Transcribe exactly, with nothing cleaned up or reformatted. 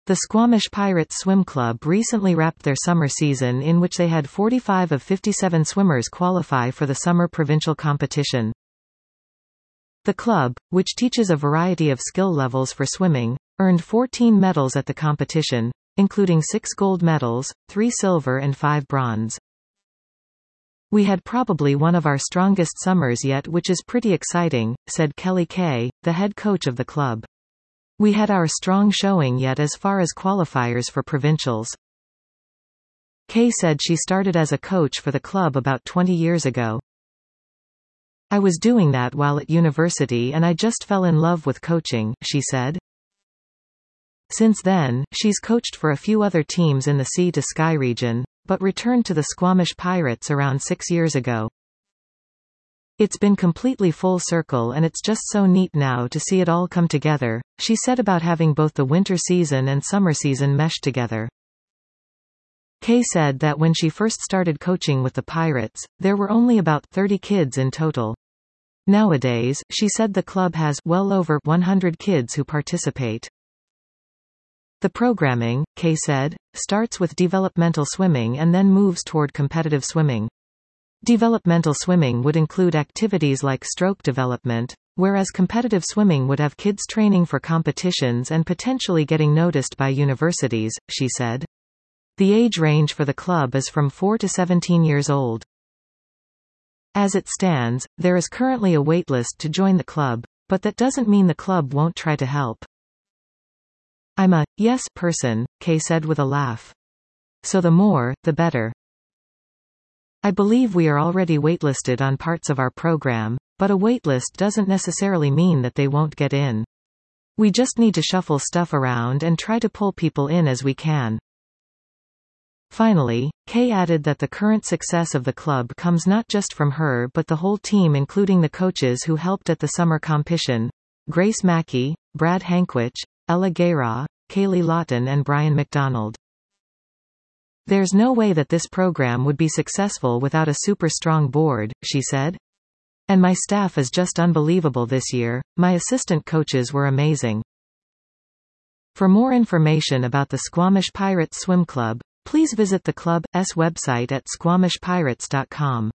The Squamish Pirates Swim Club recently wrapped their summer season, in which they had forty-five of fifty-seven swimmers qualify for the summer provincial competition. The club, which teaches a variety of skill levels for swimming, earned fourteen medals at the competition, including six gold medals, three silver and five bronze. "We had probably one of our strongest summers yet, which is pretty exciting," said Kelly Kay, the head coach of the club. "We had our strong showing yet as far as qualifiers for provincials." Kay said she started as a coach for the club about twenty years ago. "I was doing that while at university and I just fell in love with coaching," she said. Since then, she's coached for a few other teams in the Sea to Sky region, but returned to the Squamish Pirates around six years ago. "It's been completely full circle and it's just so neat now to see it all come together," she said about having both the winter season and summer season meshed together. Kay said that when she first started coaching with the Pirates, there were only about thirty kids in total. Nowadays, she said the club has well over one hundred kids who participate. The programming, Kay said, starts with developmental swimming and then moves toward competitive swimming. Developmental swimming would include activities like stroke development, whereas competitive swimming would have kids training for competitions and potentially getting noticed by universities, she said. The age range for the club is from four to seventeen years old. As it stands, there is currently a waitlist to join the club, but that doesn't mean the club won't try to help. "I'm a yes person," Kay said with a laugh. "So the more, the better. I believe we are already waitlisted on parts of our program, but a waitlist doesn't necessarily mean that they won't get in. We just need to shuffle stuff around and try to pull people in as we can." Finally, Kay added that the current success of the club comes not just from her but the whole team, including the coaches who helped at the summer competition: Grace Mackey, Brad Hankwich, Ella Gayraw, Kaylee Lawton and Brian McDonald. "There's no way that this program would be successful without a super strong board," she said. "And my staff is just unbelievable this year. My assistant coaches were amazing." For more information about the Squamish Pirates Swim Club, please visit the club's website at squamish pirates dot com.